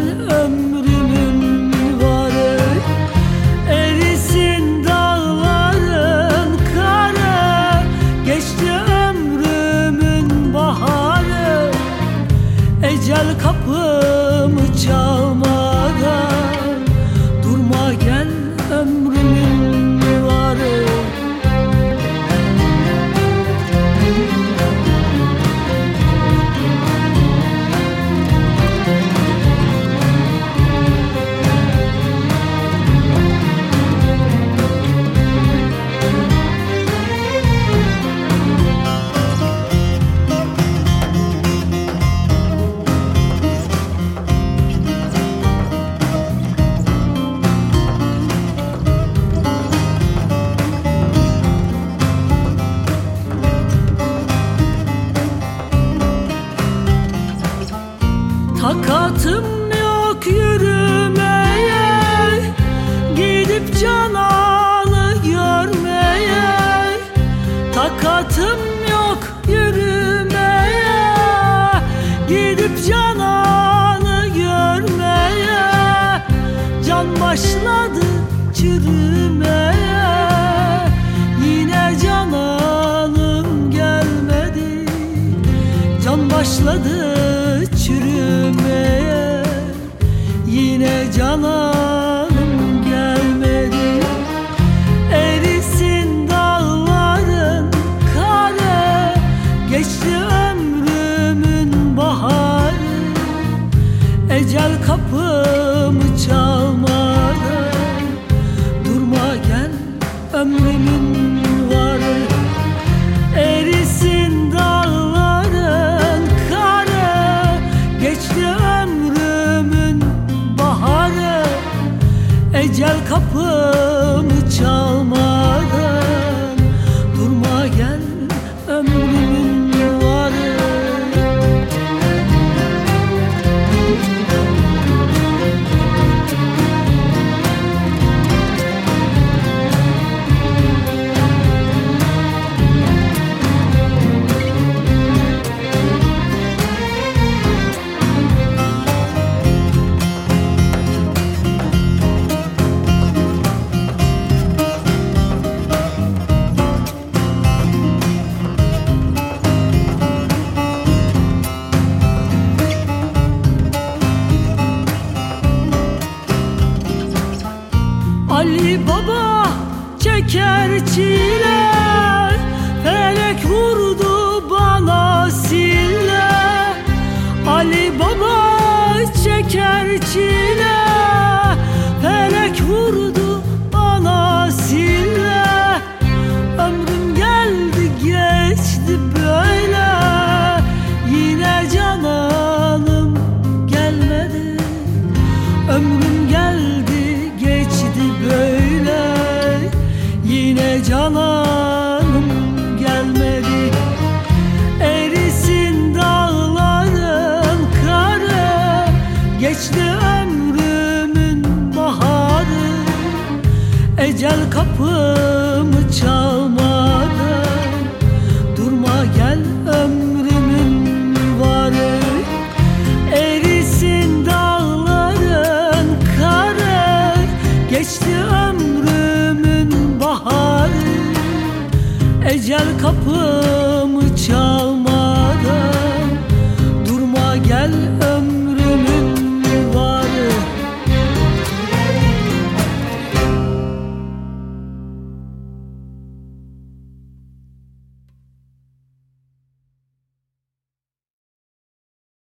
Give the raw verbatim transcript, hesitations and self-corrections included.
ömrümün varı. Erisin dağların karı, geçti ömrümün baharı. Ecel kapımı çalmadan durma gel ömrümün varı. Takatım yok yürümeye, gidip Canan'ı görmeye. Takatım yok yürümeye, gidip Canan'ı görmeye. Can başladı çürümeye, yine Canan'ım gelmedi. Can başladı çürümeye, yine Canan'ım gelmedi. Erisin dağların karı, geçti ömrümün baharı. Ecel kapımı çalmadan durma gel ömrümün varı. Erisin dağların karı, geçti ömrümün baharı. Ecel kapımı çalmadan durma gel ömrümün varı. Ali Baba çeker çile, felek vurdu bana sille. Ali Baba çeker çile, felek vurdu bana sille. Ömrüm geldi geçti böyle, yine Canan'ım gelmedi. Ömrüm geldi geçti böyle, yine Canan'ım gelmedi. Erisin dağların karı, geçti ömrümün baharı. Ecel kapı